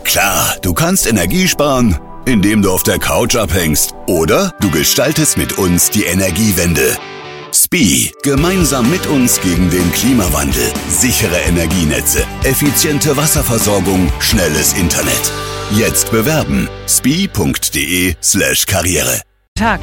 Klar, du kannst Energie sparen, indem du auf der Couch abhängst. Oder du gestaltest mit uns die Energiewende. SPIE. Gemeinsam mit uns gegen den Klimawandel. Sichere Energienetze, effiziente Wasserversorgung, schnelles Internet. Jetzt bewerben. spie.de/Karriere. Tag.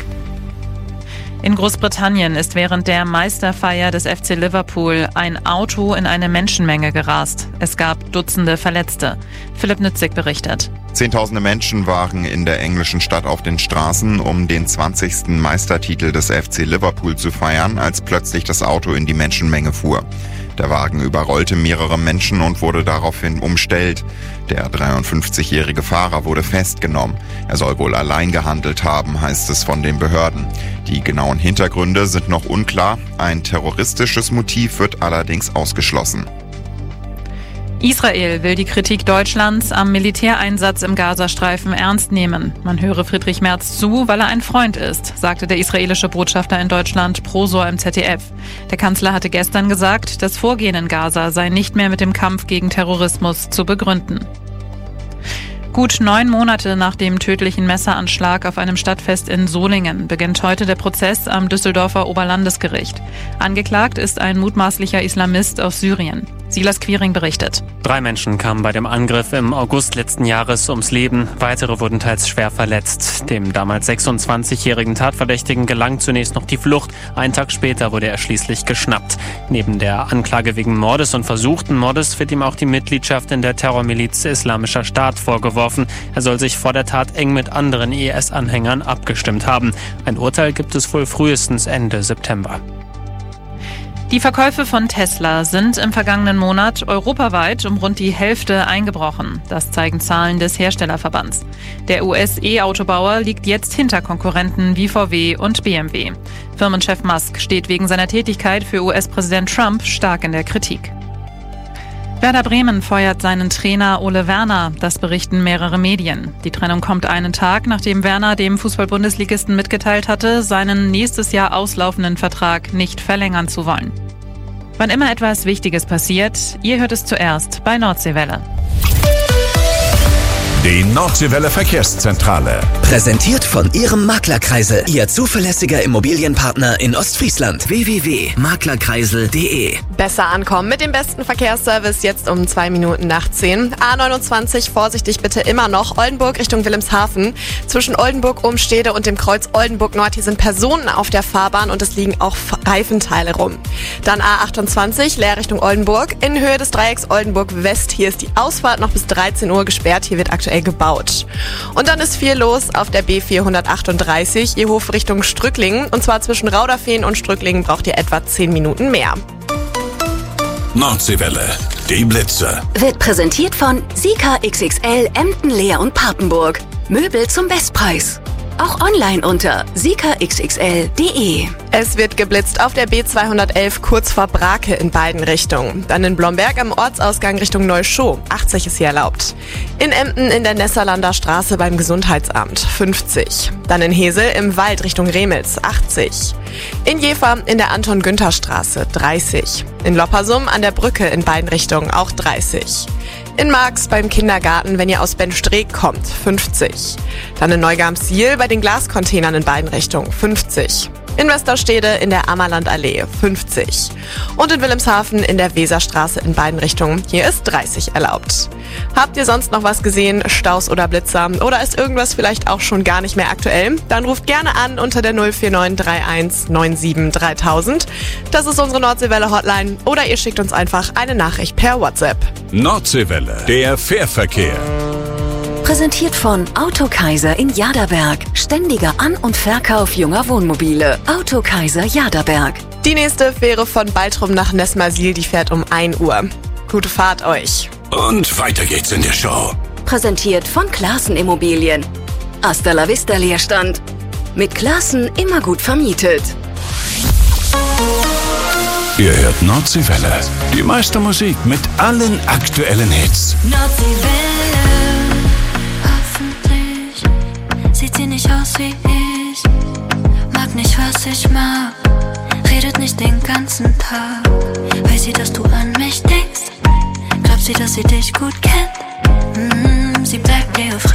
In Großbritannien ist während der Meisterfeier des FC Liverpool ein Auto in eine Menschenmenge gerast. Es gab Dutzende Verletzte. Philipp Nützig berichtet. Zehntausende Menschen waren in der englischen Stadt auf den Straßen, um den 20. Meistertitel des FC Liverpool zu feiern, als plötzlich das Auto in die Menschenmenge fuhr. Der Wagen überrollte mehrere Menschen und wurde daraufhin umstellt. Der 53-jährige Fahrer wurde festgenommen. Er soll wohl allein gehandelt haben, heißt es von den Behörden. Die genauen Hintergründe sind noch unklar. Ein terroristisches Motiv wird allerdings ausgeschlossen. Israel will die Kritik Deutschlands am Militäreinsatz im Gazastreifen ernst nehmen. Man höre Friedrich Merz zu, weil er ein Freund ist, sagte der israelische Botschafter in Deutschland Prosor im ZDF. Der Kanzler hatte gestern gesagt, das Vorgehen in Gaza sei nicht mehr mit dem Kampf gegen Terrorismus zu begründen. Gut 9 Monate nach dem tödlichen Messeranschlag auf einem Stadtfest in Solingen beginnt heute der Prozess am Düsseldorfer Oberlandesgericht. Angeklagt ist ein mutmaßlicher Islamist aus Syrien. Silas Quiring berichtet. 3 Menschen kamen bei dem Angriff im August letzten Jahres ums Leben. Weitere wurden teils schwer verletzt. Dem damals 26-jährigen Tatverdächtigen gelang zunächst noch die Flucht. Einen Tag später wurde er schließlich geschnappt. Neben der Anklage wegen Mordes und versuchten Mordes wird ihm auch die Mitgliedschaft in der Terrormiliz Islamischer Staat vorgeworfen. Er soll sich vor der Tat eng mit anderen IS-Anhängern abgestimmt haben. Ein Urteil gibt es wohl frühestens Ende September. Die Verkäufe von Tesla sind im vergangenen Monat europaweit um rund die Hälfte eingebrochen. Das zeigen Zahlen des Herstellerverbands. Der US-E-Autobauer liegt jetzt hinter Konkurrenten wie VW und BMW. Firmenchef Musk steht wegen seiner Tätigkeit für US-Präsident Trump stark in der Kritik. Werder Bremen feuert seinen Trainer Ole Werner, das berichten mehrere Medien. Die Trennung kommt einen Tag, nachdem Werner dem Fußball-Bundesligisten mitgeteilt hatte, seinen nächstes Jahr auslaufenden Vertrag nicht verlängern zu wollen. Wann immer etwas Wichtiges passiert, ihr hört es zuerst bei Nordseewelle. Die Nordseewelle Verkehrszentrale. Präsentiert von Ihrem Maklerkreisel, Ihr zuverlässiger Immobilienpartner in Ostfriesland. www.maklerkreisel.de. Besser ankommen mit dem besten Verkehrsservice jetzt um 2 Minuten nach 10. A29, vorsichtig bitte immer noch. Oldenburg Richtung Wilhelmshaven. Zwischen Oldenburg-Umstede und dem Kreuz Oldenburg-Nord. Hier sind Personen auf der Fahrbahn und es liegen auch Reifenteile rum. Dann A28, Leer Richtung Oldenburg. In Höhe des Dreiecks Oldenburg-West. Hier ist die Ausfahrt noch bis 13 Uhr gesperrt. Hier wird aktuell gebaut. Und dann ist viel los auf der B438, ihr Hof Richtung Strücklingen. Und zwar zwischen Rauderfehn und Strücklingen braucht ihr etwa 10 Minuten mehr. Nordseewelle, die Blitze. Wird präsentiert von Sika XXL Emden, Leer und Papenburg. Möbel zum Bestpreis. Auch online unter sikaxxl.de. Es wird geblitzt auf der B211 kurz vor Brake in beiden Richtungen. Dann in Blomberg am Ortsausgang Richtung Neuschow. 80 ist hier erlaubt. In Emden in der Nesserlander Straße beim Gesundheitsamt. 50. Dann in Hesel im Wald Richtung Remels. 80. In Jever in der Anton-Günther-Straße. 30. In Loppersum an der Brücke in beiden Richtungen. Auch 30. In Marx beim Kindergarten, wenn ihr aus Benstreek kommt, 50. Dann in Neugarmsiel bei den Glascontainern in beiden Richtungen, 50. In Westerstede in der Ammerlandallee, 50. Und in Wilhelmshaven in der Weserstraße in beiden Richtungen, hier ist 30 erlaubt. Habt ihr sonst noch was gesehen, Staus oder Blitzer? Oder ist irgendwas vielleicht auch schon gar nicht mehr aktuell? Dann ruft gerne an unter der 04931 97 3000. Das ist unsere Nordseewelle-Hotline. Oder ihr schickt uns einfach eine Nachricht per WhatsApp. Nordseewelle, der Fährverkehr. Präsentiert von Autokaiser in Jaderberg. Ständiger An- und Verkauf junger Wohnmobile. Autokaiser Jaderberg. Die nächste Fähre von Baltrum nach Nesmersiel, die fährt um 1 Uhr. Gute Fahrt euch. Und weiter geht's in der Show. Präsentiert von Classen Immobilien. Hasta la vista Leerstand. Mit Classen immer gut vermietet. Ihr hört Nordseewelle. Die meiste Musik mit allen aktuellen Hits. Nordseewelle. Hoffentlich sieht sie nicht aus wie ich. Mag nicht, was ich mag. Redet nicht den ganzen Tag. Weiß sie, dass du an mich denkst? Glaubt sie, dass sie dich gut kennt? Sie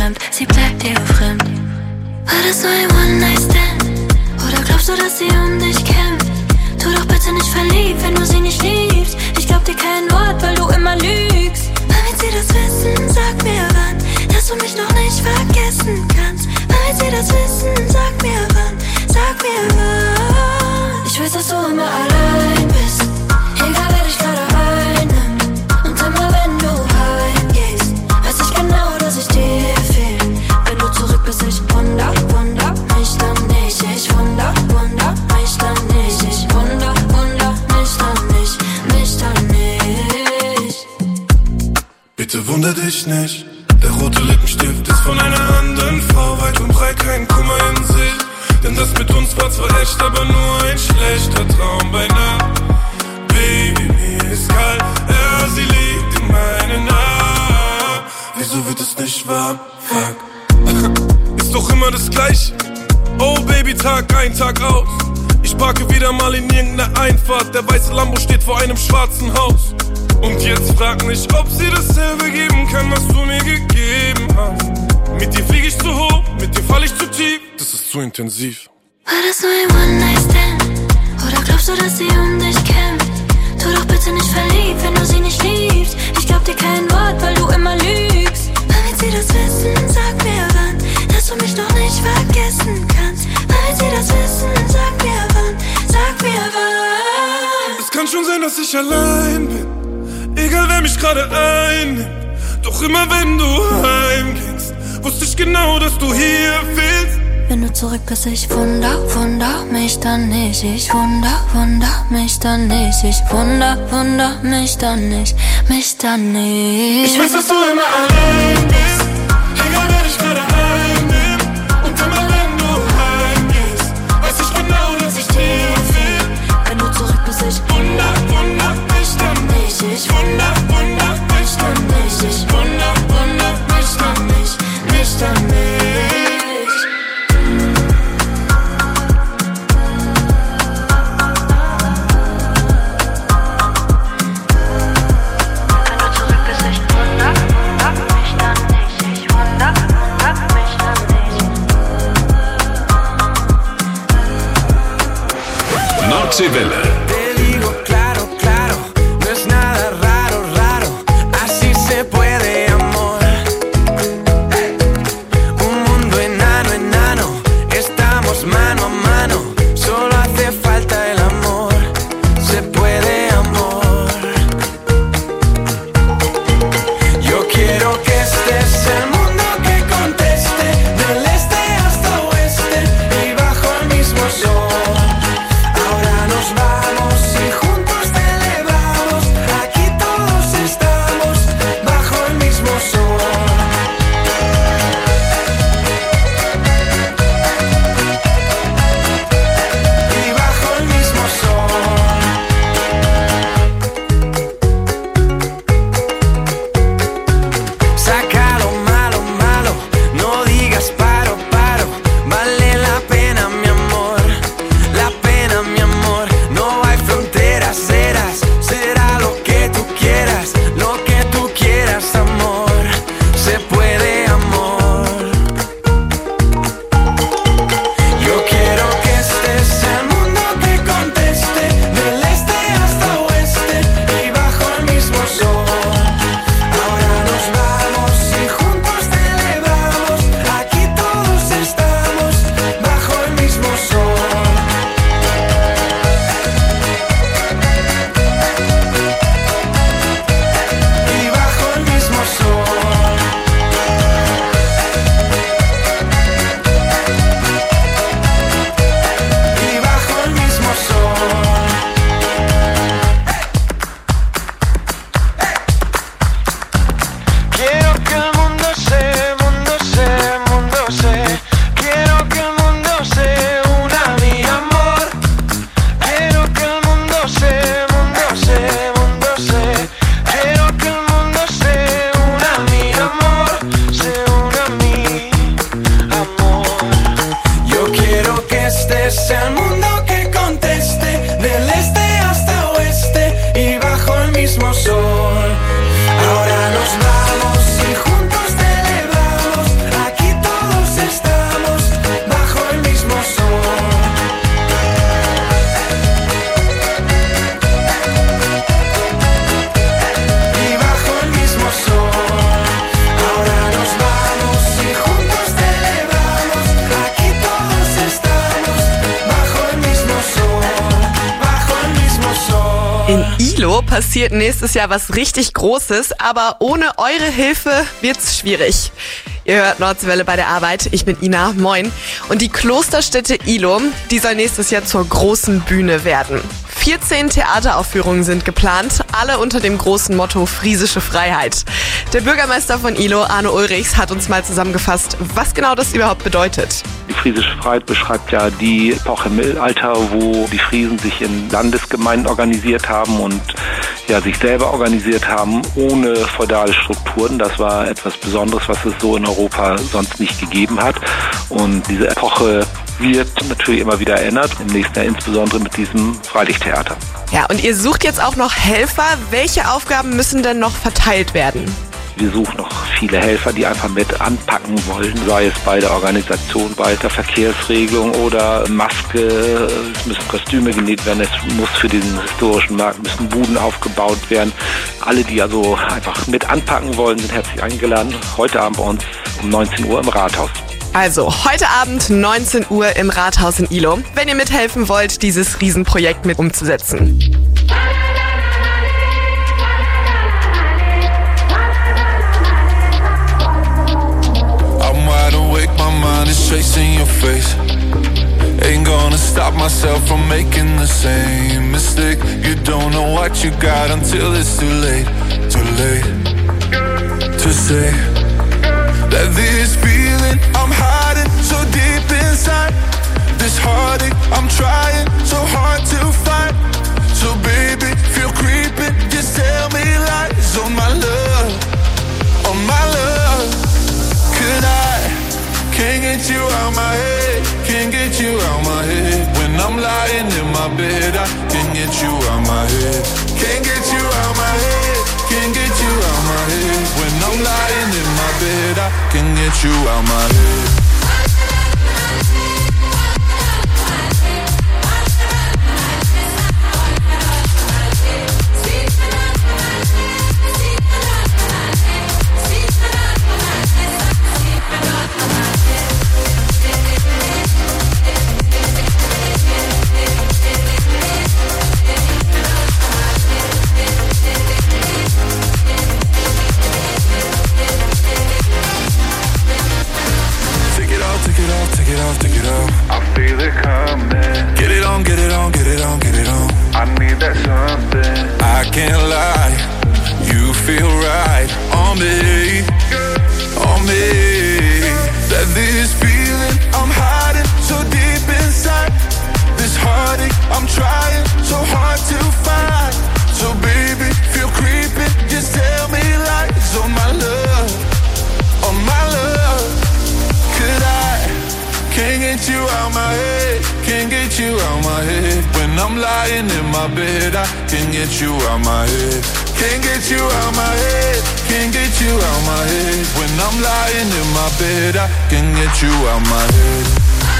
fremd, sie bleibt dir fremd. War das nur ein One-Night-Stand? Oder glaubst du, dass sie um dich kämpft? Tu doch bitte nicht verliebt, wenn du sie nicht liebst. Ich glaub dir kein Wort, weil du immer lügst. Damit sie das wissen, sag mir wann, dass du mich noch nicht vergessen kannst. Damit sie das wissen, sag mir wann, sag mir wann. Ich weiß, dass du immer allein bist, egal wer dich gerade einnimmt. Und immer wenn du heimgehst, weiß ich genau, dass ich dir fehl. Wenn du zurück bist, ich wunder mich dann nicht. Ich wunder mich dann nicht. Ich wunder mich dann nicht. Bitte wunder dich nicht, der rote Lippenstift ist von einer anderen Frau. Weit und breit kein Kummer in Sicht, denn das mit uns war zwar echt, aber nur ein schlechter Traum bei Nacht. Baby, mir ist kalt, ja, sie liegt in meinen Armen. Wieso wird es nicht warm? Fuck. Ist doch immer das Gleiche. Oh Baby, Tag ein, Tag aus. Ich parke wieder mal in irgendeiner Einfahrt. Der weiße Lambo steht vor einem schwarzen Haus. Und jetzt frag mich, ob sie dasselbe geben kann, was du mir gegeben hast. Mit dir flieg ich zu hoch, mit dir fall ich zu tief. Das ist zu intensiv. War das nur ein One-Night-Stand? Oder glaubst du, dass sie um dich kämpft? Tu doch bitte nicht verliebt, wenn du sie nicht liebst. Ich glaub dir kein Wort, weil du immer lügst. Damit sie das wissen, sag mir wann, dass du mich noch nicht vergessen kannst. Damit sie das wissen, sag mir wann, sag mir wann. Es kann schon sein, dass ich allein bin, egal wer mich gerade einnimmt. Doch immer wenn du heimgingst, wusste ich genau, dass du hier fehlst. Wenn du zurück bist, ich wunder mich dann nicht. Ich wunder mich dann nicht. Ich wunder mich dann nicht. Ich weiß, dass du immer allein bist, egal wer dich gerade einnimmt. Und immer wenn du heimgehst, weiß ich genau, dass ich dir fehl. Wenn du zurück bist, ich wunder mich dann nicht. Ich wunder mich dann nicht. Ich wunder mich dann nicht. Mich dann nicht. Nordseewelle. Te digo claro, claro, no es nada raro, raro, así se puede, amor. Un mundo enano, enano, estamos mano a mano, solo hace falta el amor, se puede, amor. Yo quiero que estés el mundo que conteste, del este hasta oeste y bajo el mismo sol. Ahora nos vamos. passiert nächstes Jahr was richtig Großes, aber ohne eure Hilfe wird's schwierig. Ihr hört Nordwelle bei der Arbeit. Ich bin Ina. Moin. Und die Klosterstätte Ihlow, die soll nächstes Jahr zur großen Bühne werden. 14 Theateraufführungen sind geplant, alle unter dem großen Motto Friesische Freiheit. Der Bürgermeister von Ihlow, Arno Ulrichs, hat uns mal zusammengefasst, was genau das überhaupt bedeutet. Die Friesische Freiheit beschreibt ja die Epoche im Mittelalter, wo die Friesen sich in Landesgemeinden organisiert haben und sich selber organisiert haben, ohne feudale Strukturen. Das war etwas Besonderes, was es so in Europa sonst nicht gegeben hat. Und diese Epoche wird natürlich immer wieder erinnert, im nächsten Jahr insbesondere mit diesem Freilichttheater. Ja, und ihr sucht jetzt auch noch Helfer. Welche Aufgaben müssen denn noch verteilt werden? Wir suchen noch viele Helfer, die einfach mit anpacken wollen, sei es bei der Organisation, bei der Verkehrsregelung oder Maske. Es müssen Kostüme genäht werden, es muss für diesen historischen Markt müssen Buden aufgebaut werden. Alle, die also einfach mit anpacken wollen, sind herzlich eingeladen. Heute Abend bei uns um 19 Uhr im Rathaus. Also, heute Abend 19 Uhr im Rathaus in Ihlow, wenn ihr mithelfen wollt, dieses Riesenprojekt mit umzusetzen. Chasing your face, ain't gonna stop myself from making the same mistake. You don't know what you got until it's too late to say that this feeling I'm hiding so deep inside, this heartache I'm trying so hard to fight. So baby, feel creeping, just tell me lies on my love, on my love. Could can't get you out my head, can't get you out my head. When I'm lying in my bed, I can't get you out my head. Can't get you out my head, can't get you out my head. When I'm lying in my bed, I can't get you out my head. Take it off. I feel it coming. Get it on, get it on, get it on, get it on. I need that something. I can't lie, you feel right on me, on me. That this feeling I'm hiding so deep inside, this heartache I'm trying so hard to find. So baby, feel creeping, just tell me lies on my love, on my love. Could can't get you out my head, can't get you out my head. When I'm lying in my bed, I can't get you out my head. Can't get you out my head, can't get you out my head. When I'm lying in my bed, I can't get you out my head.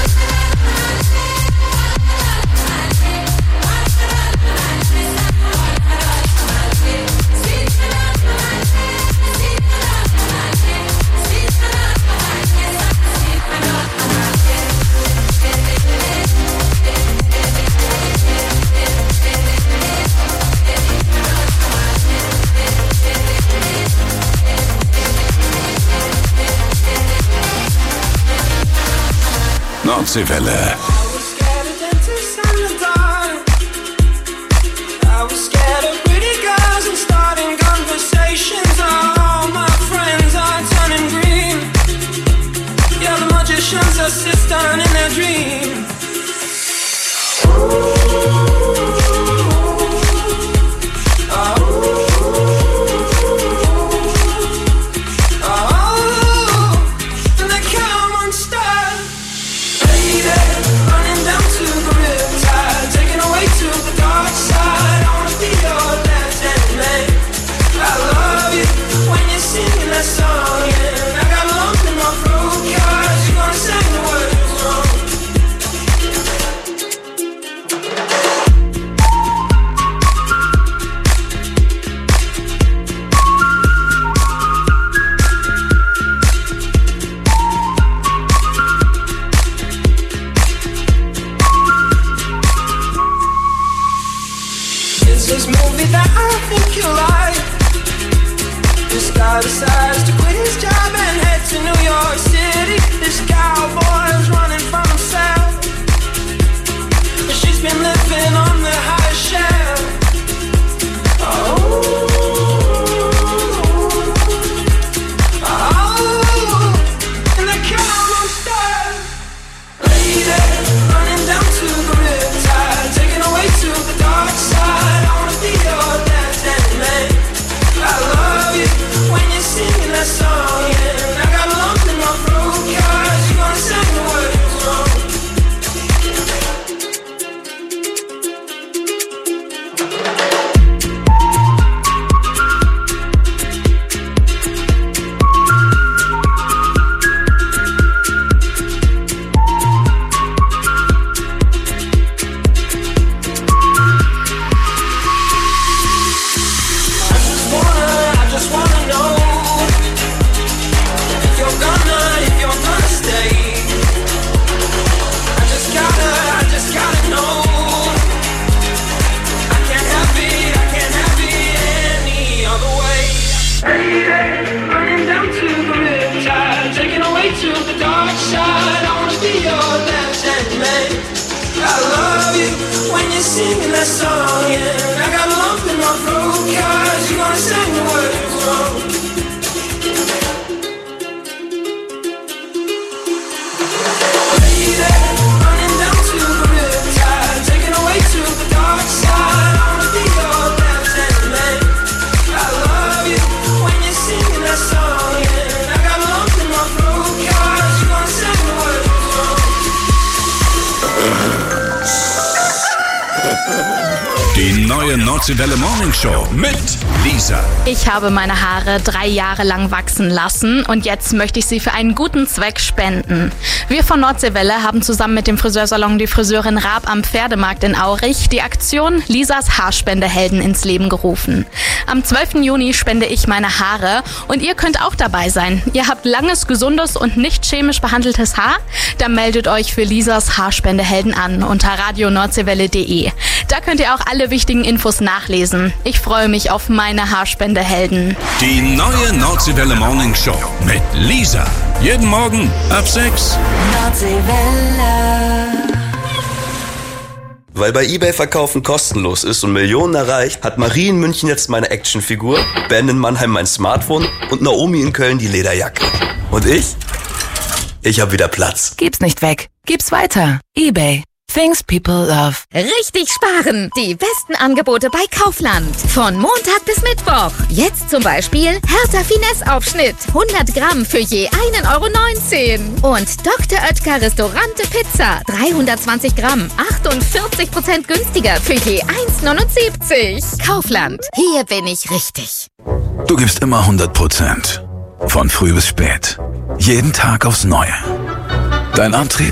Nordseewelle. man. I love you when you're singing that song, yeah. I got a lump in my throat, 'cause you're gonna sing the words wrong. Die neue Nordseewelle Morning Show mit Lisa. Ich habe meine Haare 3 Jahre lang wachsen lassen und jetzt möchte ich sie für einen guten Zweck spenden. Wir von Nordseewelle haben zusammen mit dem Friseursalon Die Friseurin Raab am Pferdemarkt in Aurich die Aktion Lisas Haarspendehelden ins Leben gerufen. Am 12. Juni spende ich meine Haare und ihr könnt auch dabei sein. Ihr habt langes, gesundes und nicht chemisch behandeltes Haar? Dann meldet euch für Lisas Haarspendehelden an unter radionordseewelle.de. Da könnt ihr auch alle wichtigen Infos nachlesen. Ich freue mich auf meine Haarspende-Helden. Die neue Nordseewelle Morning Show mit Lisa. Jeden Morgen ab 6. Nordseewelle. Weil bei eBay Verkaufen kostenlos ist und Millionen erreicht, hat Marie in München jetzt meine Actionfigur, Ben in Mannheim mein Smartphone und Naomi in Köln die Lederjacke. Und ich? Ich hab wieder Platz. Gib's nicht weg. Gib's weiter. eBay. Things people love. Richtig sparen. Die besten Angebote bei Kaufland. Von Montag bis Mittwoch. Jetzt zum Beispiel Hertha Finesse-Aufschnitt. 100 Gramm für je 1,19 €. Und Dr. Oetker Restaurante Pizza. 320 Gramm. 48% günstiger für je 1,79 €. Kaufland. Hier bin ich richtig. Du gibst immer 100%. Von früh bis spät. Jeden Tag aufs Neue. Dein Antrieb?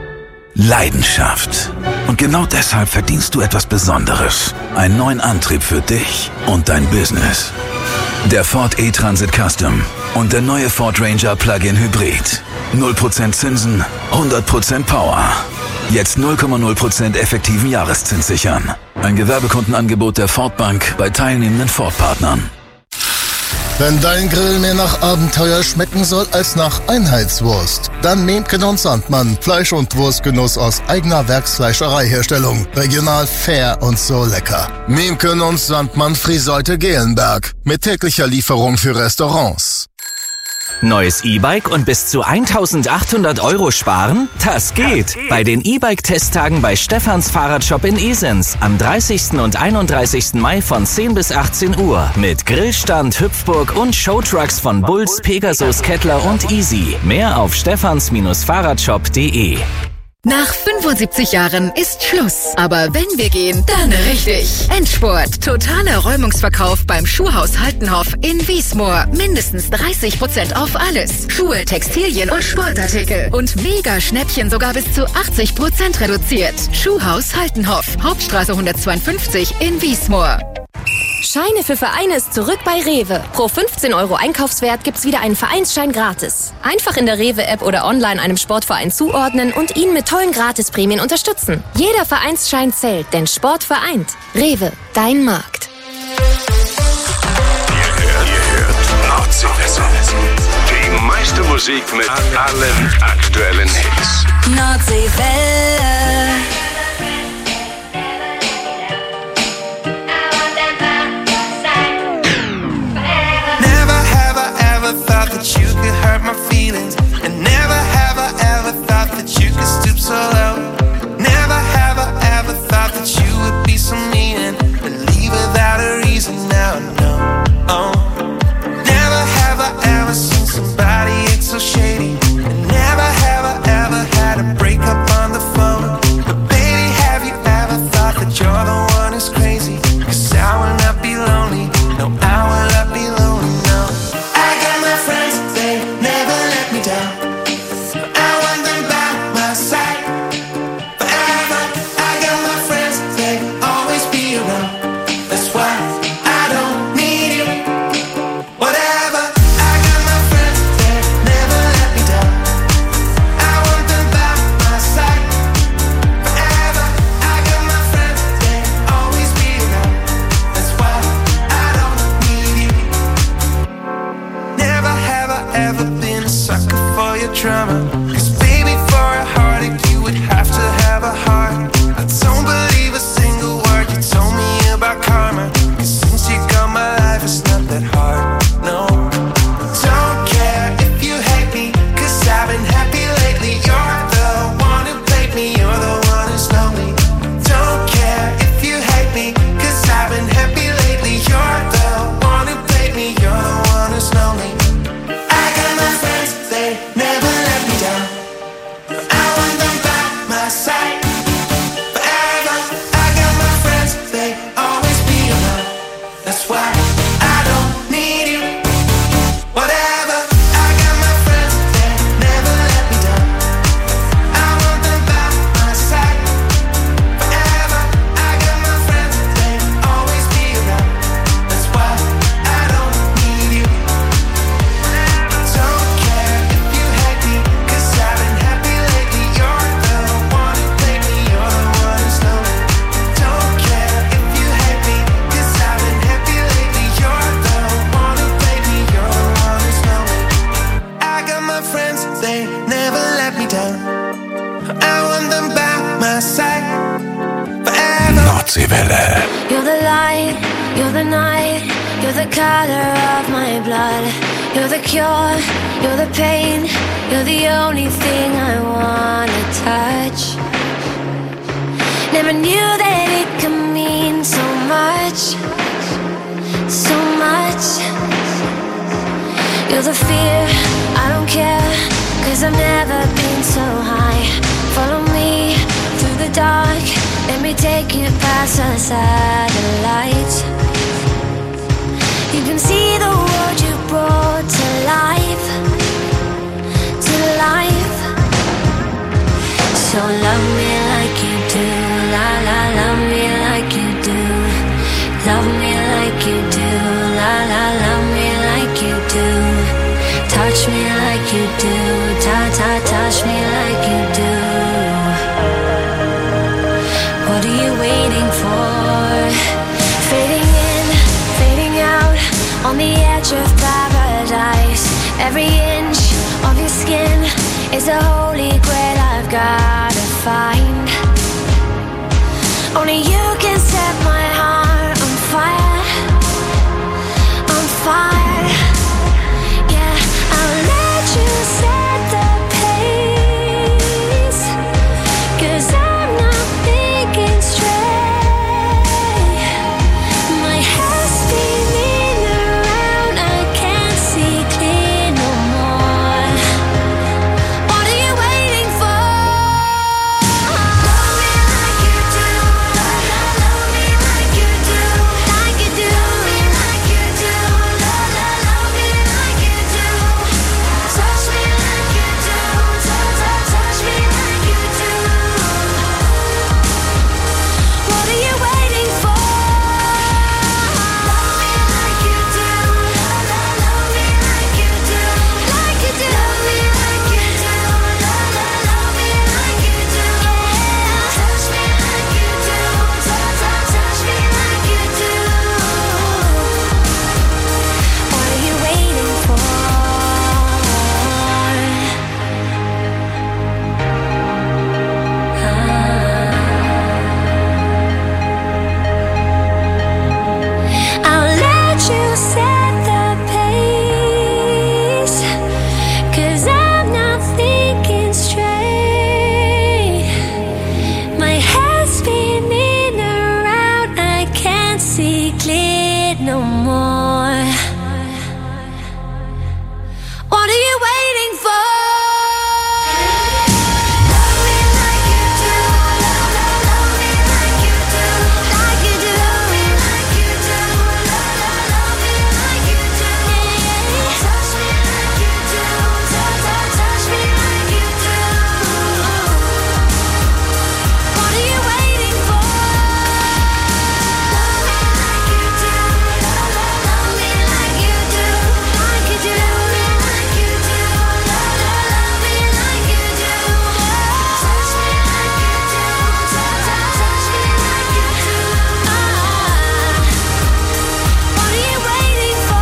Leidenschaft. Und genau deshalb verdienst du etwas Besonderes. Einen neuen Antrieb für dich und dein Business. Der Ford E-Transit Custom und der neue Ford Ranger Plug-in Hybrid. 0% Zinsen, 100% Power. Jetzt 0,0% effektiven Jahreszins sichern. Ein Gewerbekundenangebot der Ford Bank bei teilnehmenden Ford-Partnern. Wenn dein Grill mehr nach Abenteuer schmecken soll als nach Einheitswurst, dann Memken und Sandmann. Fleisch- und Wurstgenuss aus eigener Werksfleischereiherstellung. Regional, fair und so lecker. Memken und Sandmann Friseute Gelenberg. Mit täglicher Lieferung für Restaurants. Neues E-Bike und bis zu 1.800 € sparen? Das geht! Bei den E-Bike-Testtagen bei Stefans Fahrradshop in Esens am 30. und 31. Mai von 10 bis 18 Uhr mit Grillstand, Hüpfburg und Showtrucks von Bulls, Pegasus, Kettler und Easy. Mehr auf stefans-fahrradshop.de. Nach 75 Jahren ist Schluss. Aber wenn wir gehen, dann richtig. Endspurt. Totaler Räumungsverkauf beim Schuhhaus Haltenhoff in Wiesmoor. Mindestens 30% auf alles. Schuhe, Textilien und Sportartikel. Und mega Schnäppchen sogar bis zu 80% reduziert. Schuhhaus Haltenhoff. Hauptstraße 152 in Wiesmoor. Scheine für Vereine ist zurück bei Rewe. Pro 15 € Einkaufswert gibt's wieder einen Vereinsschein gratis. Einfach in der Rewe-App oder online einem Sportverein zuordnen und ihn mit tollen Gratisprämien unterstützen. Jeder Vereinsschein zählt, denn Sport vereint. Rewe, dein Markt. Ihr hört Nordseewelle. Die meiste Musik mit allen aktuellen Hits. Nordseewelle. That you could hurt my feelings, and never have I ever thought that you could stoop so low. Never have I ever thought that you would be so mean and leave without a reason. Now I know. Oh, never have I ever seen somebody act so shady, and never have I ever had a breakup on the phone. But baby, have you ever thought that you're the one who's crazy? 'Cause I will not be lonely. No, I will not be lonely. No. Friends, they never let me down. I want them by my side forever. I got my friends, they always be around. That's why I don't need you. Whatever. I got my friends, they never let me down. I want them by my side forever. I got my friends, they always be around. That's why I don't need you. Never have I ever been a sucker for your drama. 'Cause baby, for a heartache you would have to have Welle. You're the light, you're the night, you're the color of my blood. You're the cure, you're the pain, you're the only thing I wanna touch. Never knew that it could mean so much, so much. You're the fear, I don't care, 'cause I've never been so high. Follow me through the dark, let me take you past the satellites. You can see the world you brought to life, to life. So love me like you do, la la, love me like you do. Love me like you do, la la, love me like you do. Touch me like you do, touch me like you do. What are you waiting for? Fading in, fading out, on the edge of paradise. Every inch of your skin is a holy grail I've gotta find. Only you can set my heart on fire, on fire. Yeah, I'll let you set the pace, 'cause I'm not thinking straight. My head's spinning around, I can't see clear no more. What are you waiting for? Love me like you do, love me like you do, like you do. Love me like you do, love me like you do. Touch me like you do, touch me like you do. What are you waiting for? Love me like you do, love me like you do, like you do. Love me like you do, love me like you do. Touch me like you do, touch me like you do. What are you waiting for? I'll let you set the pace, 'cause I'm not thinking straight. My head's spinning around, I can't see clear no more. What are you waiting for? Love me like you do, love me like you do, like you do. Love me like you do, love me like you do. Touch me like you do, touch me like you do. What are you waiting for? Love me like you do, love me like you do, like you do. Love me like you do, love me like you do. Touch me like you do, touch me like you do. What are you waiting for?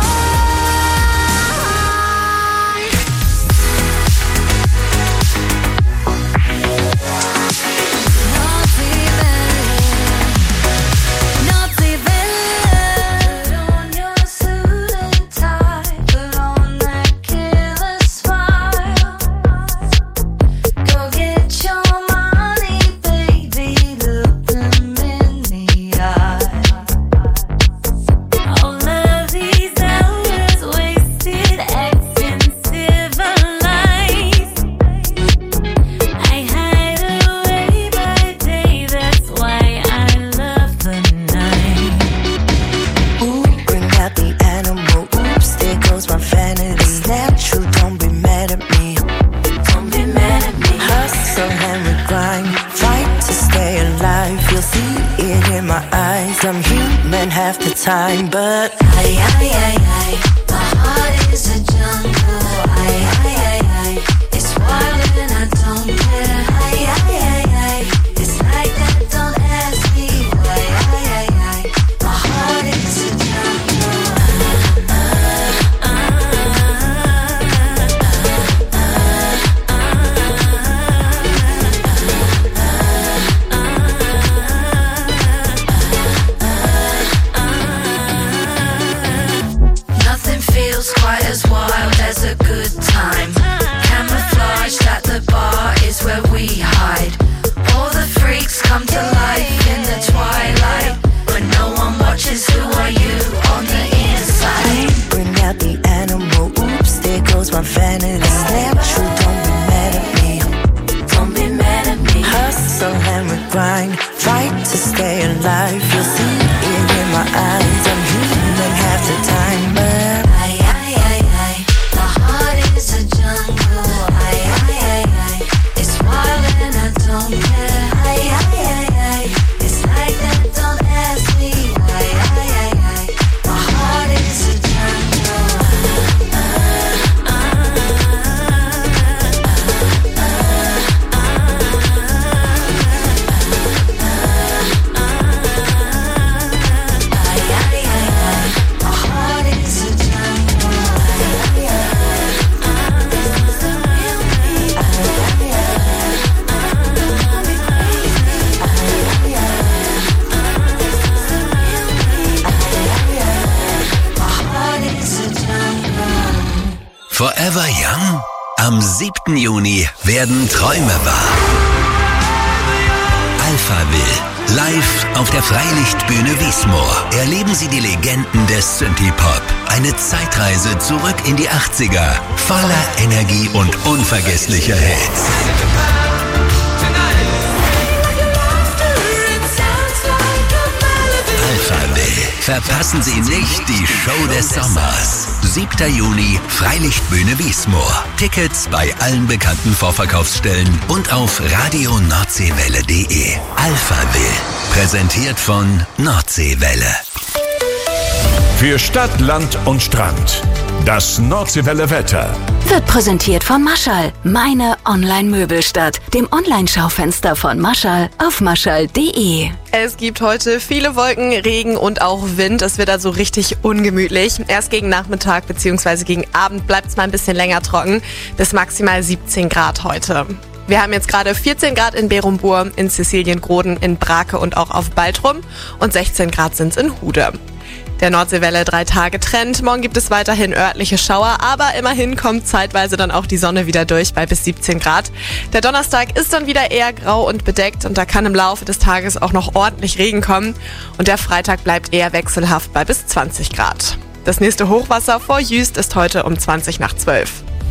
Naughty Villa, put on your suit and tie, put on that killer smile. Go get your money, baby, look them in the eye. All of these hours wasted, expensive life. I hide away by day, that's why I love the night. Ooh, bring out the animal. Oops, there goes my vanity. Natural, don't be mad at me. Don't be mad at me. Hustle and we grind, fight to stay alive. You'll see it in my eyes. I'm human half the time, but Ay, ay, ay, ay. My heart is a jungle. Ay, ay, ay, ay. It's wild and I don't care. Ay, ay, ay, ay. It's like that, don't ask me why. Ay, ay, ay. My heart is a jungle. time. Camouflaged at the bar is where we hide. All the freaks come to life in the twilight. When no one watches, who are you on the inside? Bring out the animal, oops, there goes my vanity. Stay true, don't be mad at me. Don't be mad at me. Hustle and we grind, fight to stay alive. You'll see it in my eyes. I'm human half the time, but the heart is a jungle. It's wild and I don't care. It's like that, don't ask me why. My heart is a jungle. Forever Young? Am 7. Juni werden Träume wahr. Alphaville. Live auf der Freilichtbühne Wiesmoor erleben Sie die Legenden des Synthie-Pop. Eine Zeitreise zurück in die 80er. Voller Energie und unvergesslicher Hits. Alphaville. Verpassen Sie nicht die Show des Sommers. 7. Juni, Freilichtbühne Wiesmoor. Tickets bei allen bekannten Vorverkaufsstellen und auf radioNordseewelle.de. Alphaville. Präsentiert von Nordseewelle. Für Stadt, Land und Strand. Das Nordseewelle Wetter. Wird präsentiert von Maschall, meine Online-Möbelstadt, dem Online-Schaufenster von Maschall auf maschall.de. Es gibt heute viele Wolken, Regen und auch Wind. Es wird also richtig ungemütlich. Erst gegen Nachmittag bzw. gegen Abend bleibt es mal ein bisschen länger trocken. Bis maximal 17 Grad heute. Wir haben jetzt gerade 14 Grad in Berumbur, in Sizilien-Groden, in Brake und auch auf Baltrum. Und 16 Grad sind es in Hude. Der Nordseewelle 3-Tage-Trend. Morgen gibt es weiterhin örtliche Schauer, aber immerhin kommt zeitweise dann auch die Sonne wieder durch bei bis 17 Grad. Der Donnerstag ist dann wieder eher grau und bedeckt und da kann im Laufe des Tages auch noch ordentlich Regen kommen. Und der Freitag bleibt eher wechselhaft bei bis 20 Grad. Das nächste Hochwasser vor Jüst ist heute um 20 nach 12.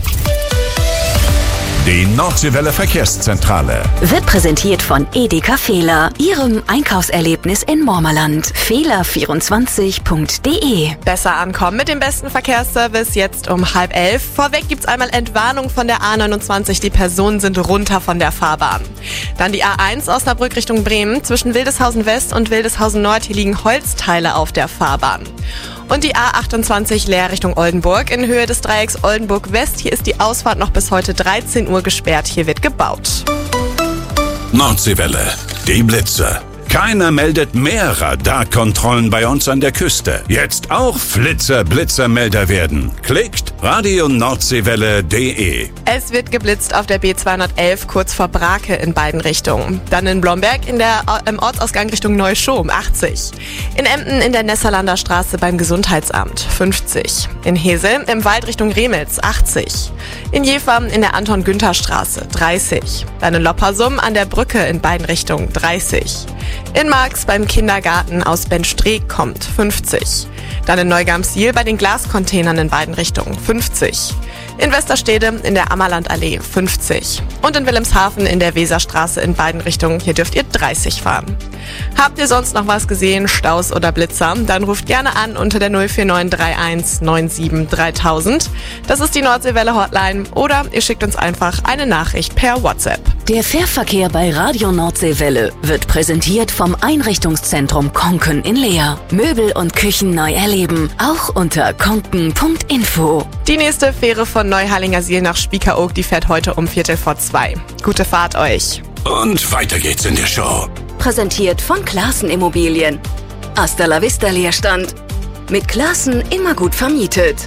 Die Nordseewelle Verkehrszentrale. Wird präsentiert von Edeka Fehler, Ihrem Einkaufserlebnis in Mormerland. Fehler24.de. Besser ankommen mit dem besten Verkehrsservice jetzt um 10:30. Vorweg gibt's einmal Entwarnung von der A29. Die Personen sind runter von der Fahrbahn. Dann die A1 Osnabrück Richtung Bremen. Zwischen Wildeshausen West und Wildeshausen Nord. Hier liegen Holzteile auf der Fahrbahn. Und die A28 Leer Richtung Oldenburg in Höhe des Dreiecks Oldenburg West. Hier ist die Ausfahrt noch bis heute 13 Uhr gesperrt. Hier wird gebaut. Nordseewelle. Die Blitze. Keiner meldet mehr Radarkontrollen bei uns an der Küste. Jetzt auch Blitzer-Melder werden. Klickt radionordseewelle.de. Es wird geblitzt auf der B211 kurz vor Brake in beiden Richtungen. Dann in Blomberg im Ortsausgang Richtung Neuschow 80. In Emden in der Nesserlander Straße beim Gesundheitsamt 50. In Hesel im Wald Richtung Remels 80. In Jever in der Anton-Günther-Straße 30. Dann in Loppersum an der Brücke in beiden Richtungen 30. In Marx beim Kindergarten aus Benstreek kommt 50. Dann in Neugamsiel bei den Glascontainern in beiden Richtungen 50. In Westerstede in der Ammerlandallee 50. Und in Wilhelmshaven in der Weserstraße in beiden Richtungen, hier dürft ihr 30 fahren. Habt ihr sonst noch was gesehen, Staus oder Blitzer? Dann ruft gerne an unter der 04931 97 3000. Das ist die Nordseewelle Hotline oder ihr schickt uns einfach eine Nachricht per WhatsApp. Der Fährverkehr bei Radio Nordseewelle wird präsentiert vom Einrichtungszentrum Konken in Leer. Möbel und Küchen neu erleben, auch unter konken.info. Die nächste Fähre von Neuhallingersiel nach Spiekeroog, die fährt heute um 2:15. Gute Fahrt euch. Und weiter geht's in der Show. Präsentiert von Klaassen Immobilien. Hasta la Vista Leerstand. Mit Klaassen immer gut vermietet.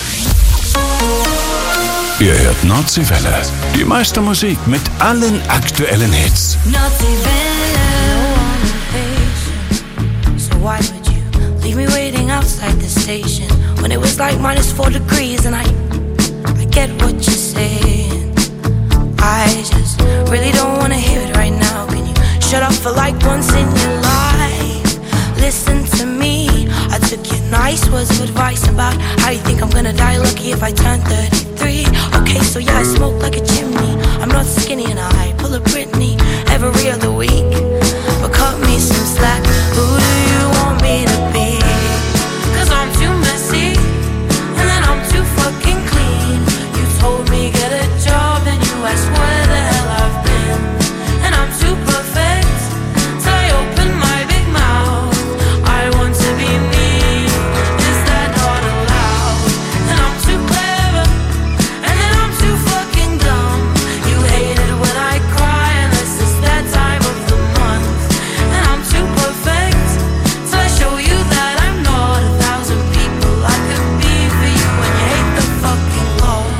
Ihr hört Nordseewelle. Die meiste Musik mit allen aktuellen Hits. So why would you leave me waiting outside the station when it was like -4 degrees and I get what you're saying. I just really don't wanna hear it right now. Can you shut up for like once in your life? Listen to me. I took your nice words of advice about how you think I'm gonna die lucky if I turn 33. Okay, so yeah, I smoke like a chimney. I'm not skinny and I pull a Britney every other week. But cut me some slack. Who do you want me to be? 'Cause I'm too messy and then I'm too fucking clean. You told me get a job and you asked where the hell I've been. And I'm too perfect till I open my big mouth. I want to be me. Is that not allowed? And I'm too clever and then I'm too fucking dumb. You hate it when I cry unless it's that time of the month. And I'm too perfect till I show you that I'm not 1,000 people I could be for you. When you hate the fucking Lord,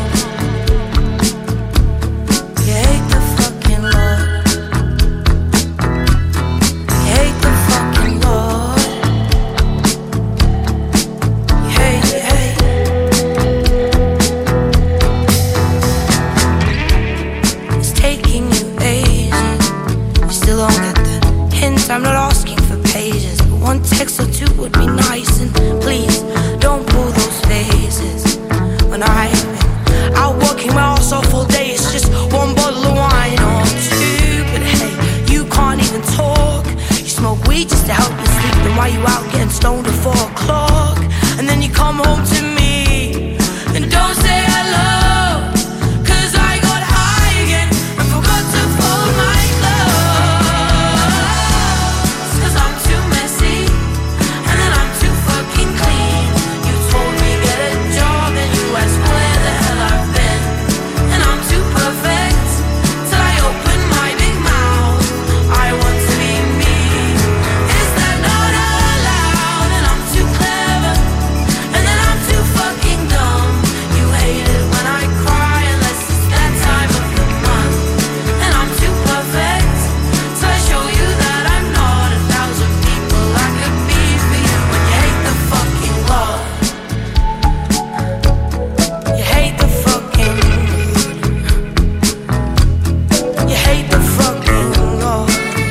you hate the fucking Lord, you hate the fucking Lord, you hate, you hate. It's taking you ages, you still don't get the hint. I'm not asking for pages, but one text or two would be nice. And please don't pull those phases. When I've been out working my ass off all day, it's just one bottle of wine or two. But hey, you can't even talk. You smoke weed just to help you sleep. Then why you out getting stoned at 4 o'clock? And then you come home to me and don't say hello. 'Cause I got high again and forgot to fold my clothes. 'Cause I'm too messy and then I'm too fucking clean. You told me get a job and you asked where the hell I've been. And I'm too perfect till I open my big mouth. I want to be me. Is that not allowed? And I'm too clever and then I'm too fucking dumb. You hate it when I cry unless it's that time of the month. And I'm too perfect till I show you that I'm not 1,000 people I could be for you. When you hate the fucking Lord, you hate the fucking, you hate the fucking Lord.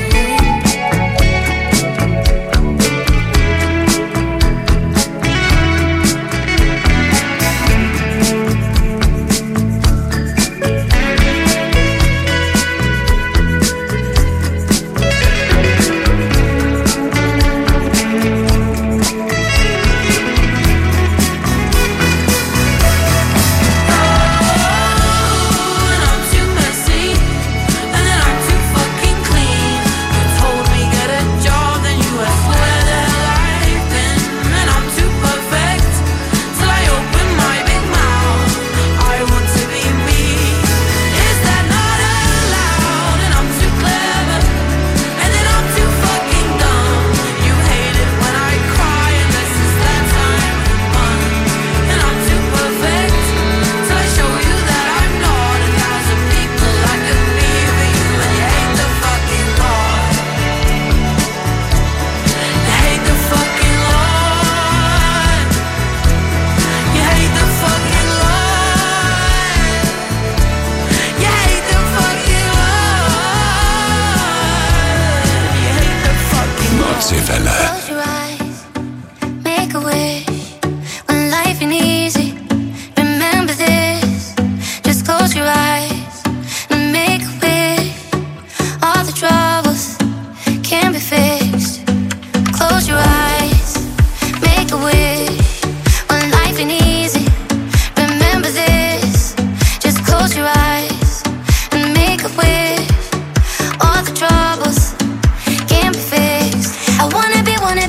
And I'm too messy and then I'm too fucking clean. You told me get a job, then you asked where the hell I've been. And I'm too perfect till I open my big mouth. I want to be me. Is that not allowed? And I'm too clever and then I'm too fucking dumb. You hate it when I cry unless it's that time of the month. And I'm too perfect till I show you that I'm not 1,000 people I could be for you. And you hate the fucking Lord, you hate the fucking Lord, you hate the fucking Lord, you hate the fucking Lord, you hate the fucking Nordseewelle. Close your eyes, make a wish. When life ain't easy, remember this. Just close your eyes and make a wish. All the troubles can be fixed. Close your eyes, make a wish. When life ain't easy, remember this. Just close your eyes and make a wish. All the troubles can be fixed. I wanna be one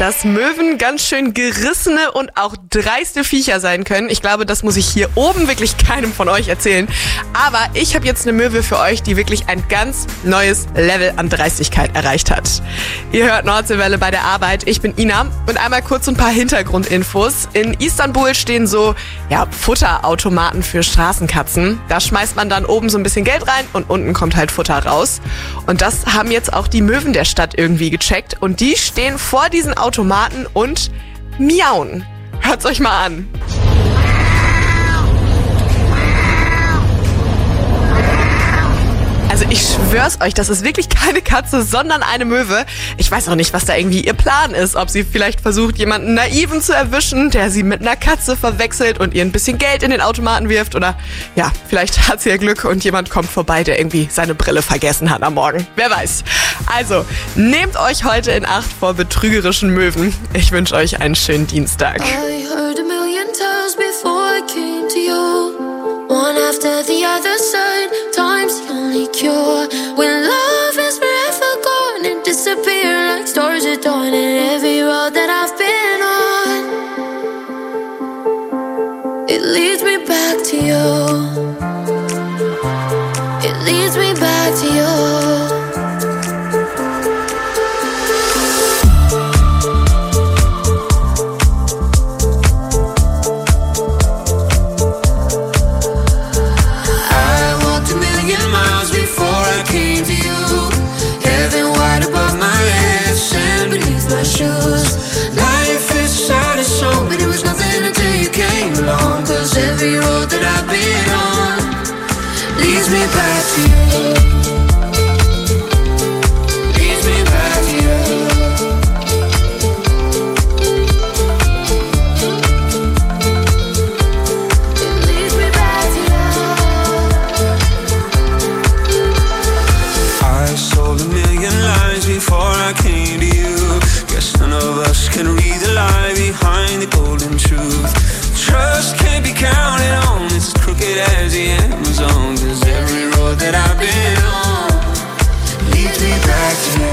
dass Möwen ganz schön gerissene und auch dreiste Viecher sein können. Ich glaube, das muss ich hier oben wirklich keinem von euch erzählen. Aber ich habe jetzt eine Möwe für euch, die wirklich ein ganz neues Level an Dreistigkeit erreicht hat. Ihr hört Nordseewelle bei der Arbeit. Ich bin Ina und einmal kurz ein paar Hintergrundinfos. In Istanbul stehen so Futterautomaten für Straßenkatzen. Da schmeißt man dann oben so ein bisschen Geld rein und unten kommt halt Futter raus. Und das haben jetzt auch die Möwen der Stadt irgendwie gecheckt. Und die stehen vor diesen Automaten und miauen. Hört's euch mal an. Also ich schwör's euch, das ist wirklich keine Katze, sondern eine Möwe. Ich weiß auch nicht, was da irgendwie ihr Plan ist. Ob sie vielleicht versucht, jemanden Naiven zu erwischen, der sie mit einer Katze verwechselt und ihr ein bisschen Geld in den Automaten wirft. Oder ja, vielleicht hat sie ja Glück und jemand kommt vorbei, der irgendwie seine Brille vergessen hat am Morgen. Wer weiß. Also, nehmt euch heute in Acht vor betrügerischen Möwen. Ich wünsche euch einen schönen Dienstag. I heard a million times before I came to you. One after the other side, time's the only cure. When love is forever gone and disappear like stars at dawn. And every road that I've been on, it leads me back to you. It leads me back to you. Every road that I've been on leads me back to you. Leads me back to you. It leads me back to you. I sold a million lies before I came to you. Guess none of us can read the lie behind the golden truth. Trust can't be counted on, it's as crooked as the Amazon. Cause every road that I've been on leads me back to you.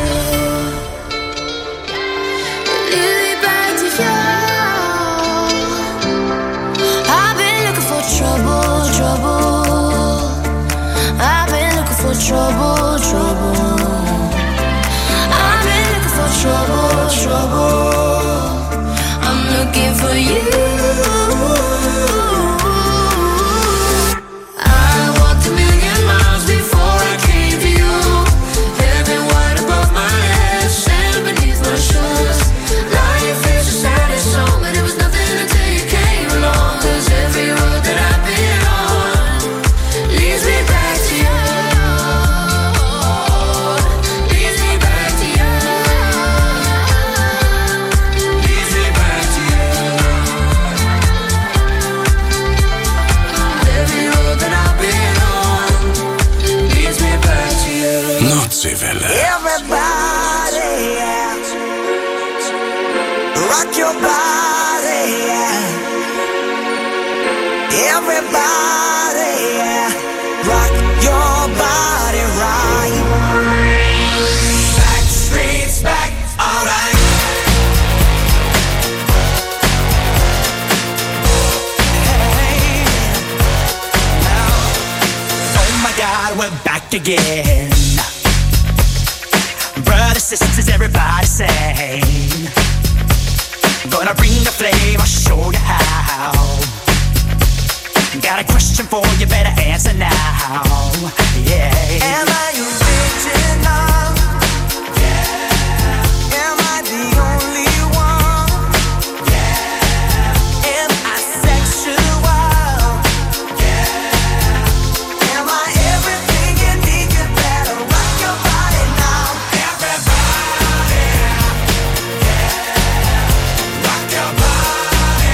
Leads me back to you. I've been looking for trouble, trouble. I've been looking for trouble, trouble. I've been looking for trouble, trouble. I'm looking for you. Nordseewelle. Everybody, yeah. Rock your body, yeah. Everybody, yeah. Rock your body right. Backstreet's back, alright. Hey, now, oh my God, we're back again. Brothers, sisters, everybody sing. Gonna bring the flame, I'll show you how. Got a question for you, better answer now. Yeah. Am I original? Yeah. Am I the only one? Yeah. Am I sexual? Yeah. Am I everything you need? You better rock your body now. Everybody, yeah. Rock your body,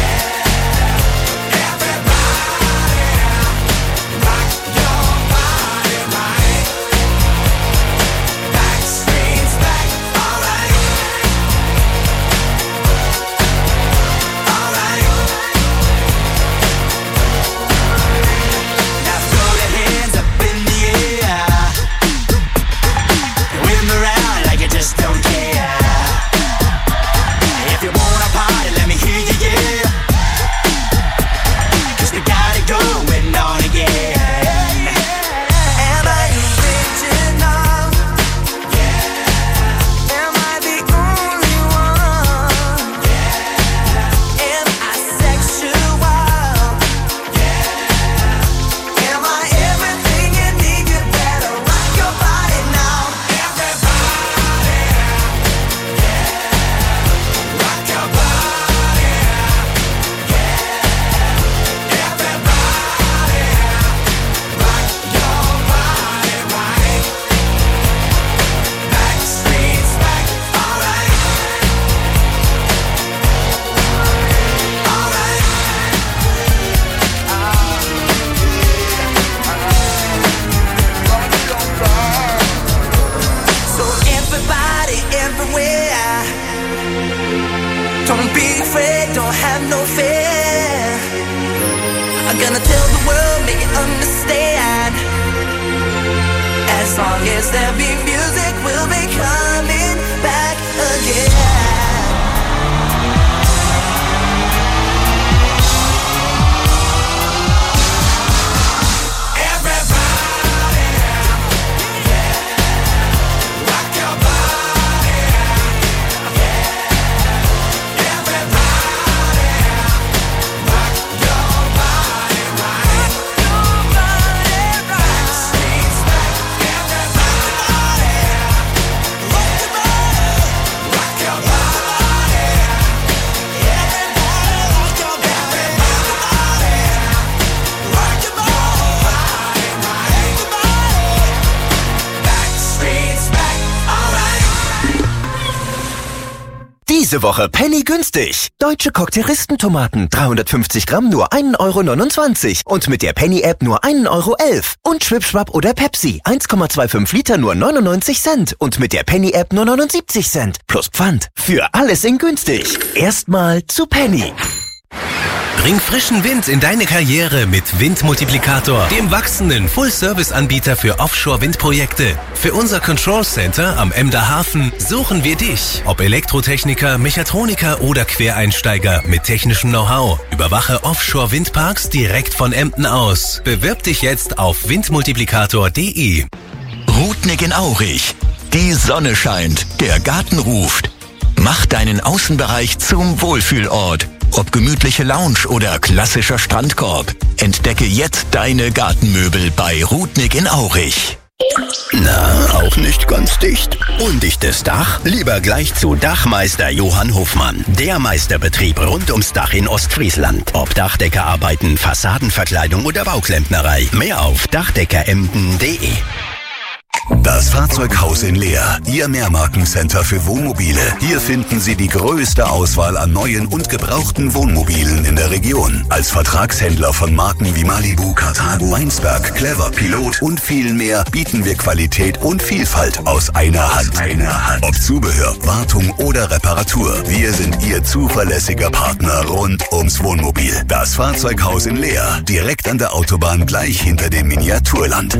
yeah. Everybody, rock your body. Don't be afraid, don't have no fear. I'm gonna tell the world, make it understand. As long as there be music, we'll be coming back again. Diese Woche Penny günstig. Deutsche Cocktailistentomaten 350 Gramm nur 1,29 € und mit der Penny-App nur 1,11 € und Schwipschwapp oder Pepsi 1,25 Liter nur 99 Cent und mit der Penny-App nur 79 Cent plus Pfand. Für alles in günstig. Erstmal zu Penny. Bring frischen Wind in deine Karriere mit Windmultiplikator, dem wachsenden Full-Service-Anbieter für Offshore-Windprojekte. Für unser Control Center am Emder Hafen suchen wir dich. Ob Elektrotechniker, Mechatroniker oder Quereinsteiger mit technischem Know-how. Überwache Offshore-Windparks direkt von Emden aus. Bewirb dich jetzt auf windmultiplikator.de. Rudnick in Aurich. Die Sonne scheint, der Garten ruft. Mach deinen Außenbereich zum Wohlfühlort. Ob gemütliche Lounge oder klassischer Strandkorb. Entdecke jetzt deine Gartenmöbel bei Rudnick in Aurich. Na, auch nicht ganz dicht. Undichtes Dach? Lieber gleich zu Dachmeister Johann Hofmann. Der Meisterbetrieb rund ums Dach in Ostfriesland. Ob Dachdeckerarbeiten, Fassadenverkleidung oder Bauklempnerei. Mehr auf dachdeckeremden.de. Das Fahrzeughaus in Leer, Ihr Mehrmarkencenter für Wohnmobile. Hier finden Sie die größte Auswahl an neuen und gebrauchten Wohnmobilen in der Region. Als Vertragshändler von Marken wie Malibu, Carthago, Weinsberg, Clever, Pilot und viel mehr bieten wir Qualität und Vielfalt aus einer Hand. Ob Zubehör, Wartung oder Reparatur. Wir sind Ihr zuverlässiger Partner rund ums Wohnmobil. Das Fahrzeughaus in Leer, direkt an der Autobahn gleich hinter dem Miniaturland.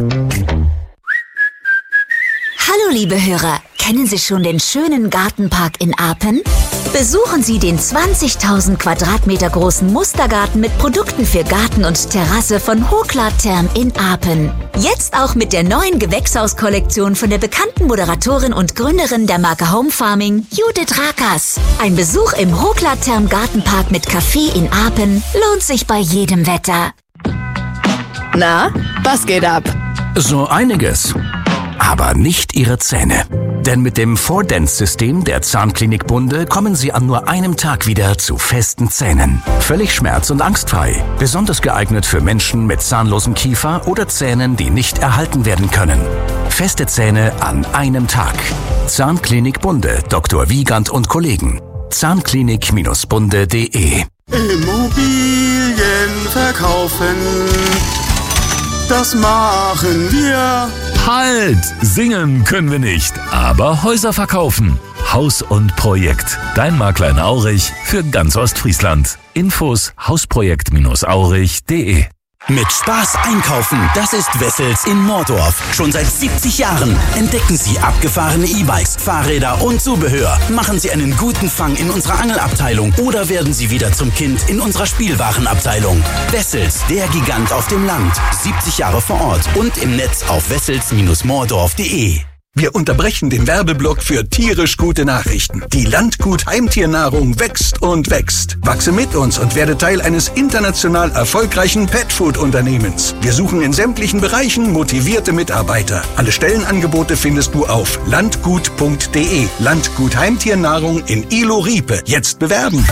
Hallo liebe Hörer, kennen Sie schon den schönen Gartenpark in Apen? Besuchen Sie den 20.000 Quadratmeter großen Mustergarten mit Produkten für Garten und Terrasse von Hoklar Therm in Apen. Jetzt auch mit der neuen Gewächshauskollektion von der bekannten Moderatorin und Gründerin der Marke Home Farming, Judith Rakers. Ein Besuch im Hoklar Therm Gartenpark mit Café in Apen lohnt sich bei jedem Wetter. Na, was geht ab? So einiges. Aber nicht Ihre Zähne. Denn mit dem 4Dents-System der Zahnklinik Bunde kommen Sie an nur einem Tag wieder zu festen Zähnen. Völlig schmerz- und angstfrei. Besonders geeignet für Menschen mit zahnlosem Kiefer oder Zähnen, die nicht erhalten werden können. Feste Zähne an einem Tag. Zahnklinik Bunde, Dr. Wiegand und Kollegen. Zahnklinik-bunde.de. Immobilien verkaufen. Das machen wir. Halt! Singen können wir nicht, aber Häuser verkaufen. Haus und Projekt. Dein Makler in Aurich für ganz Ostfriesland. Infos hausprojekt-aurich.de. Mit Spaß einkaufen, das ist Wessels in Mordorf. Schon seit 70 Jahren entdecken Sie abgefahrene E-Bikes, Fahrräder und Zubehör. Machen Sie einen guten Fang in unserer Angelabteilung oder werden Sie wieder zum Kind in unserer Spielwarenabteilung. Wessels, der Gigant auf dem Land. 70 Jahre vor Ort und im Netz auf wessels-mordorf.de. Wir unterbrechen den Werbeblock für tierisch gute Nachrichten. Die Landgut Heimtiernahrung wächst und wächst. Wachse mit uns und werde Teil eines international erfolgreichen Petfood-Unternehmens. Wir suchen in sämtlichen Bereichen motivierte Mitarbeiter. Alle Stellenangebote findest du auf landgut.de. Landgut Heimtiernahrung in Ilo-Riepe. Jetzt bewerben.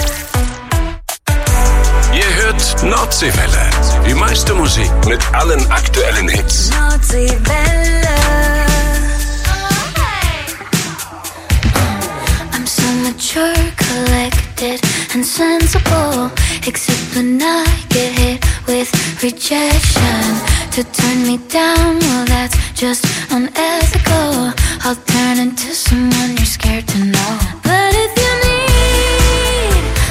Ihr hört Nordseewelle. Die meiste Musik mit allen aktuellen Hits. Nordseewelle. Mature, collected, and sensible. Except when I get hit with rejection. To turn me down, well that's just unethical. I'll turn into someone you're scared to know. But if you need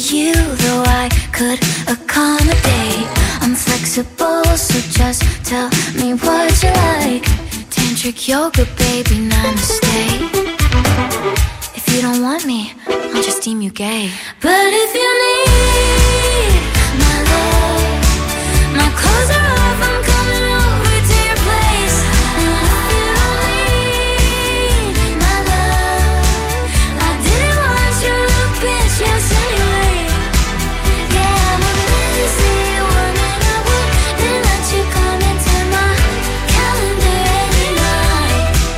you, though I could accommodate. I'm flexible, so just tell me what you like. Tantric yoga, baby, namaste. If you don't want me, I'll just deem you gay. But if you need my love, my clothes are off, I'm coming over to your place. And if you don't need my love, I didn't want your little bitch ass anyway. Yeah, I'm a busy woman, I wouldn't let you come into my calendar any night.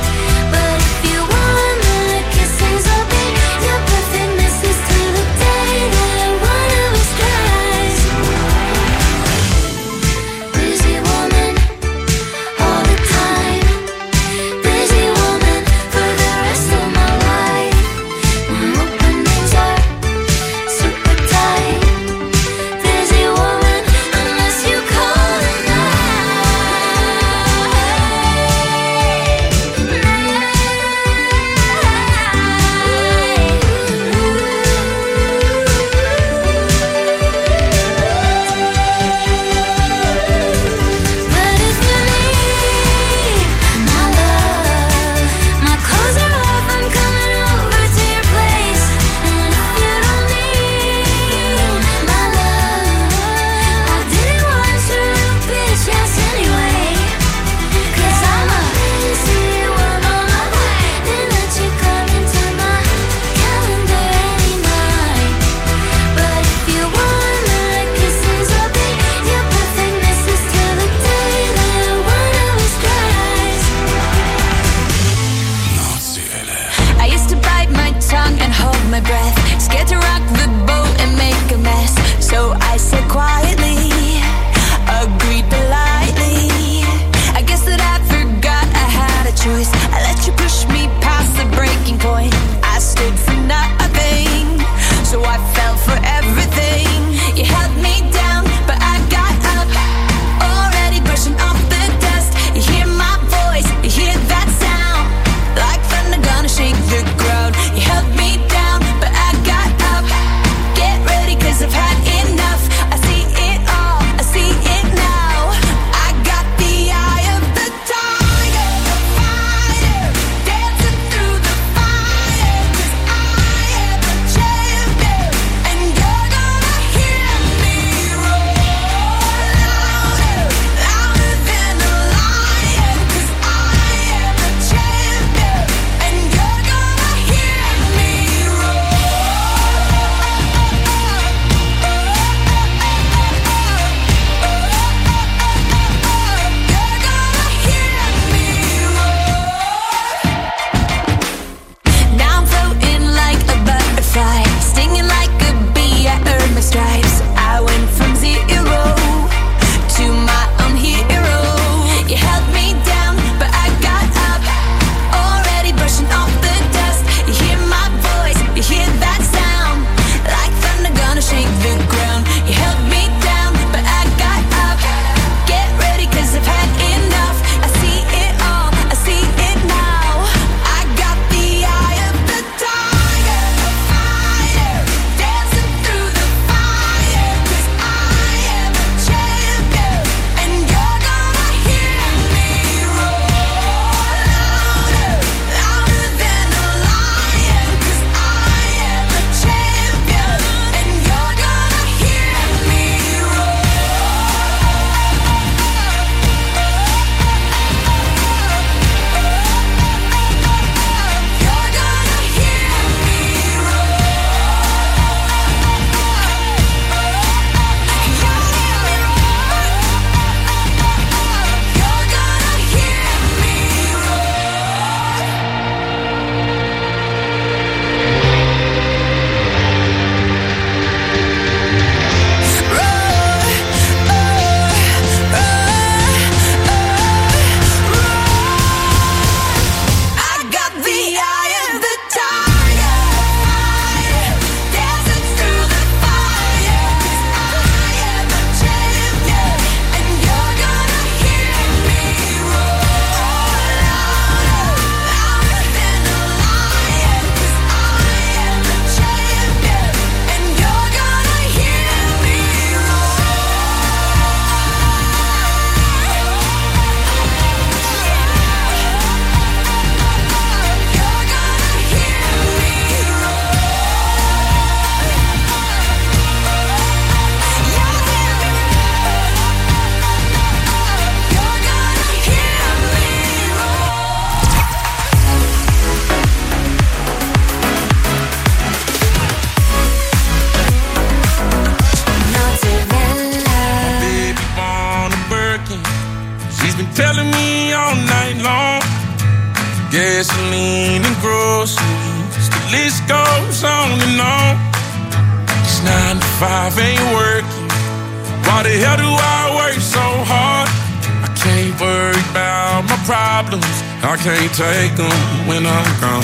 goes on and on. This 9 to 5 ain't working. Why the hell do I work so hard? I can't worry about my problems. I can't take them when I'm gone.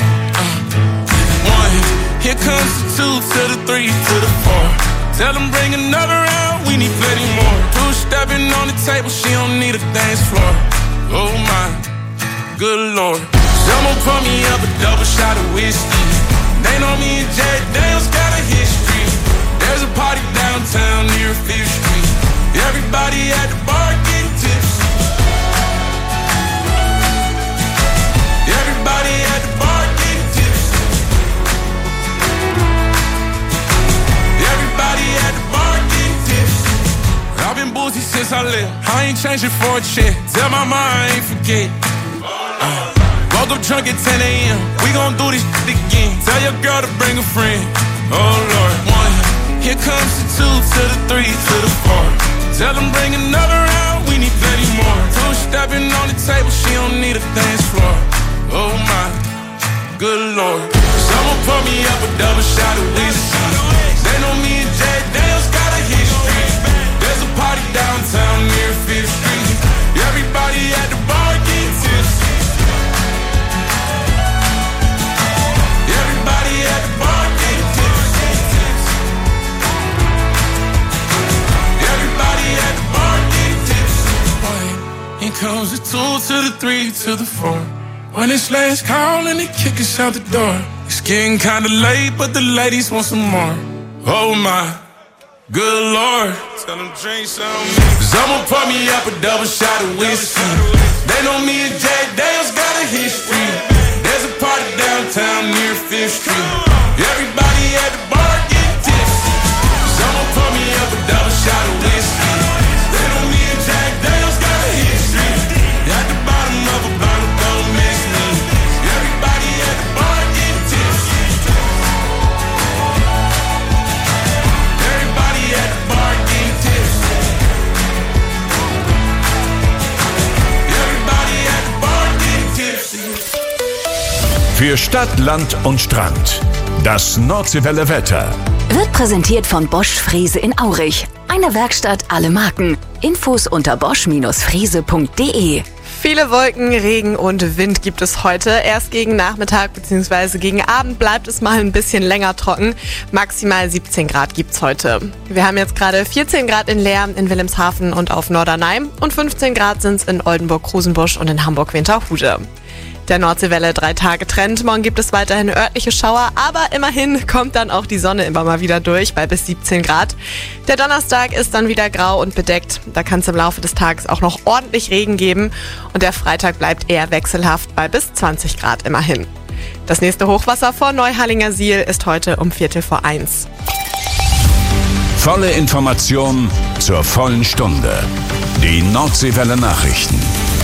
1, here comes the 2 to the 3 to the 4. Tell them bring another round, we need plenty more. 2 stepping on the table, she don't need a dance floor. Oh my, good Lord. Someone pour me up a double shot of whiskey. They know me and Jack Daniels got a history. There's a party downtown near 5th Street. Everybody at the bar getting tipsy. Everybody at the bar getting tipsy. Everybody at the bar getting tipsy. I've been boozy since I left. I ain't changing for a check. Tell my mom I ain't forget. Woke up drunk at 10 a.m. We gon' do this shit again. Tell your girl to bring a friend. Oh Lord. 1, here comes the 2 to the 3 to the 4. Tell them bring another round, we need plenty more. 2 stepping on the table, she don't need a dance floor. Oh my, good Lord. Someone pour me up a double shot of whiskey. They know me and Jack Daniels got a history. There's a party downtown near 5th Street. Everybody at the bar getting tipsy. Everybody at the bar getting tipsy. Everybody at the bar getting tipsy. Here comes the 2 to the 3 to the 4. When it's last call and they kick us out the door. It's getting kinda late, but the ladies want some more. Oh my, good Lord. Tell them drink some. Someone pour me up a double shot of whiskey. They know me and Jack Daniels got a history. There's a party downtown near 5th Street. Everybody at the bar getting tipsy. Someone pour me up a double shot of whiskey. They know me and Jack Daniels got a history. At the bottom of a bottle, don't miss me. Everybody at the bar getting tipsy. Everybody at the bar getting tipsy. Everybody at the bar getting tipsy. Für Stadt, Land und Strand. Das Nordseewelle Wetter. Wird präsentiert von Bosch Frese in Aurich. Eine Werkstatt, alle Marken. Infos unter bosch-frese.de. Viele Wolken, Regen und Wind gibt es heute. Erst gegen Nachmittag bzw. gegen Abend bleibt es mal ein bisschen länger trocken. Maximal 17 Grad gibt's heute. Wir haben jetzt gerade 14 Grad in Leer, in Wilhelmshaven und auf Norderney und 15 Grad sind's in Oldenburg-Rosenbusch und in Hamburg-Winterhude. Der Nordseewelle 3 Tage Trend. Morgen gibt es weiterhin örtliche Schauer, aber immerhin kommt dann auch die Sonne immer mal wieder durch bei bis 17 Grad. Der Donnerstag ist dann wieder grau und bedeckt. Da kann es im Laufe des Tages auch noch ordentlich Regen geben. Und der Freitag bleibt eher wechselhaft bei bis 20 Grad immerhin. Das nächste Hochwasser vor Neuhallinger-Siel ist heute um 1:15. Volle Information zur vollen Stunde. Die Nordseewelle Nachrichten.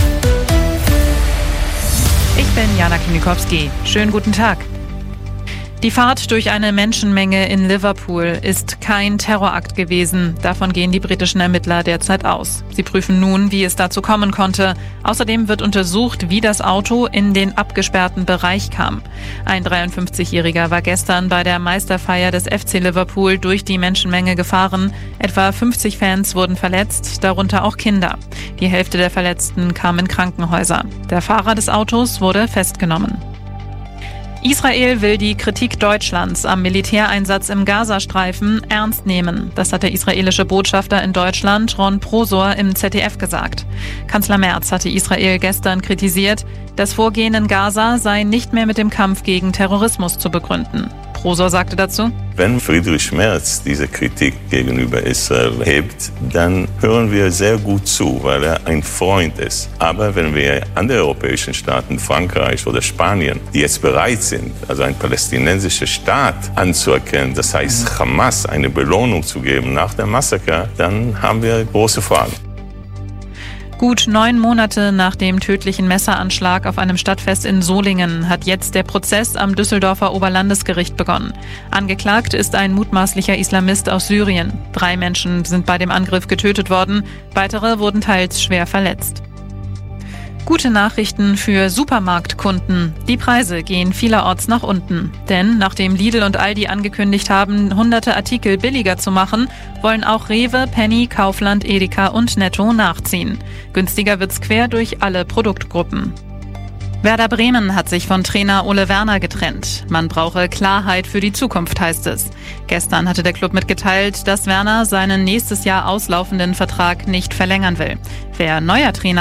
Ich bin Jana Klinikowski. Schönen guten Tag. Die Fahrt durch eine Menschenmenge in Liverpool ist kein Terrorakt gewesen. Davon gehen die britischen Ermittler derzeit aus. Sie prüfen nun, wie es dazu kommen konnte. Außerdem wird untersucht, wie das Auto in den abgesperrten Bereich kam. Ein 53-Jähriger war gestern bei der Meisterfeier des FC Liverpool durch die Menschenmenge gefahren. Etwa 50 Fans wurden verletzt, darunter auch Kinder. Die Hälfte der Verletzten kam in Krankenhäuser. Der Fahrer des Autos wurde festgenommen. Israel will die Kritik Deutschlands am Militäreinsatz im Gazastreifen ernst nehmen. Das hat der israelische Botschafter in Deutschland, Ron Prosor, im ZDF gesagt. Kanzler Merz hatte Israel gestern kritisiert, das Vorgehen in Gaza sei nicht mehr mit dem Kampf gegen Terrorismus zu begründen. Prosor sagte dazu: Wenn Friedrich Merz diese Kritik gegenüber Israel hebt, dann hören wir sehr gut zu, weil er ein Freund ist. Aber wenn wir andere europäischen Staaten, Frankreich oder Spanien, die jetzt bereit sind, also einen palästinensischen Staat anzuerkennen, das heißt Hamas eine Belohnung zu geben nach dem Massaker, dann haben wir große Fragen. Gut 9 Monate nach dem tödlichen Messeranschlag auf einem Stadtfest in Solingen hat jetzt der Prozess am Düsseldorfer Oberlandesgericht begonnen. Angeklagt ist ein mutmaßlicher Islamist aus Syrien. 3 Menschen sind bei dem Angriff getötet worden, weitere wurden teils schwer verletzt. Gute Nachrichten für Supermarktkunden. Die Preise gehen vielerorts nach unten. Denn nachdem Lidl und Aldi angekündigt haben, hunderte Artikel billiger zu machen, wollen auch Rewe, Penny, Kaufland, Edeka und Netto nachziehen. Günstiger wird's quer durch alle Produktgruppen. Werder Bremen hat sich von Trainer Ole Werner getrennt. Man brauche Klarheit für die Zukunft, heißt es. Gestern hatte der Club mitgeteilt, dass Werner seinen nächstes Jahr auslaufenden Vertrag nicht verlängern will. Wer neuer Trainer